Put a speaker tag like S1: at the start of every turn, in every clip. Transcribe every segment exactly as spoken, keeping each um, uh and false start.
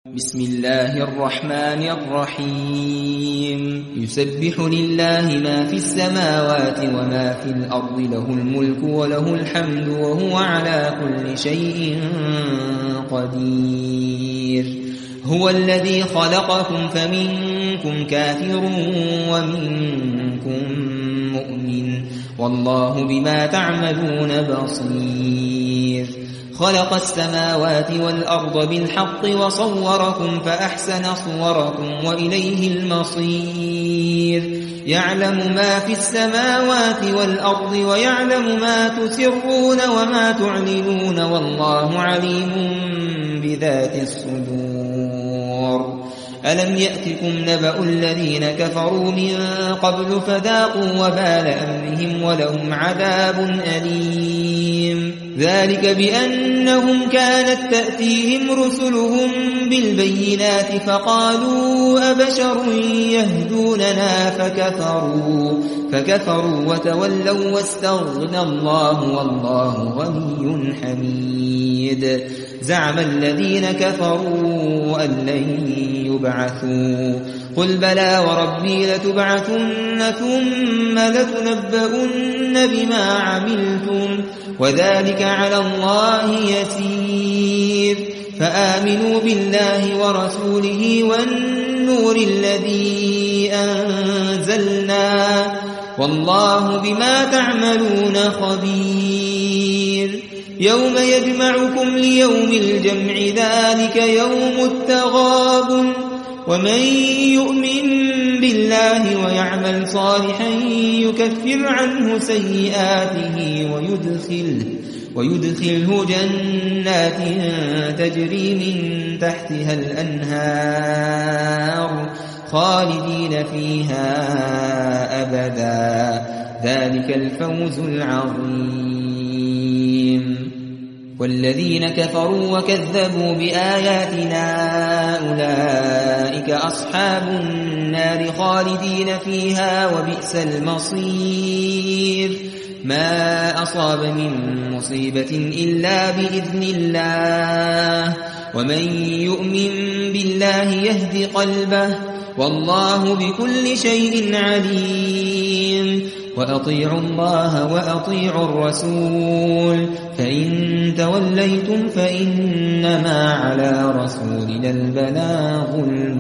S1: بسم الله الرحمن الرحيم يسبح لله ما في السماوات وما في الأرض له الملك وله الحمد وهو على كل شيء قدير هو الذي خلقكم فمنكم كافر ومنكم مؤمن والله بما تعملون بصير خلق السماوات والأرض بالحق وصوركم فأحسن صوركم وإليه المصير يعلم ما في السماوات والأرض ويعلم ما تسرون وما تعلنون والله عليم بذات الصدور ألم يأتكم نبأ الذين كفروا من قبل فذاقوا وبال أمرهم ولهم عذاب أليم ذلك بأنهم كانت تأتيهم رسلهم بالبينات فقالوا أبشر يهدوننا فكفروا فكفروا وتولوا واستغنى الله والله غني حميد زعم الذين كفروا أن لن يبعثوا قل بلى وربي لتبعثن ثم لتنبؤن بما عملتم وذلك على الله يسير فآمنوا بالله ورسوله والنور الذي أنزلنا والله بما تعملون خبير يوم يجمعكم ليوم الجمع ذلك يوم التغابن ومن يؤمن بالله ويعمل صالحا يكفر عنه سيئاته ويدخله, ويدخله جنات تجري من تحتها الأنهار خالدين فيها أبدا ذلك الفوز العظيم والذين كفروا وكذبوا بآياتنا أولئك أصحاب النار خالدين فيها وبئس المصير ما أصاب من مصيبة إلا بإذن الله ومن يؤمن بالله يهد قلبه والله بكل شيء عليم وأطيعوا الله وأطيعوا الرسول فإن توليتم فإنما على رسولنا البلاغ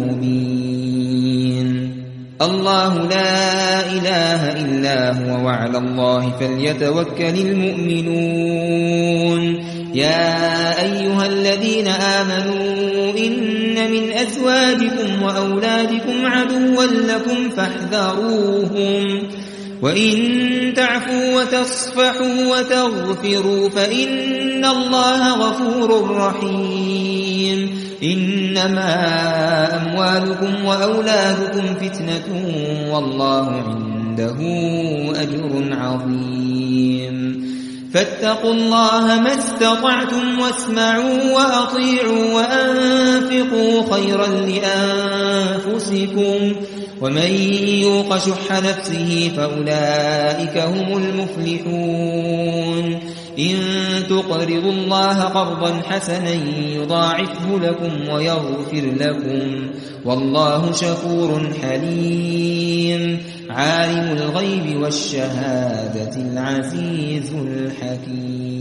S1: المبين الله لا إله إلا هو وعلى الله فليتوكل المؤمنون يا أيها الذين آمنوا إن من أزواجكم وأولادكم عدوا لكم فاحذروهم وإن تعفوا وتصفحوا وتغفروا فإن الله غفور رحيم إنما أموالكم وأولادكم فتنة والله عنده أجر عظيم فاتقوا الله ما استطعتم واسمعوا وأطيعوا وأنفقوا خيرا لأنفسكم ومن يوق شح نفسه فأولئك هم المفلحون إن تقرضوا الله قرضا حسنا يضاعفه لكم ويغفر لكم والله شكور حليم عالم الغيب والشهادة العزيز الحكيم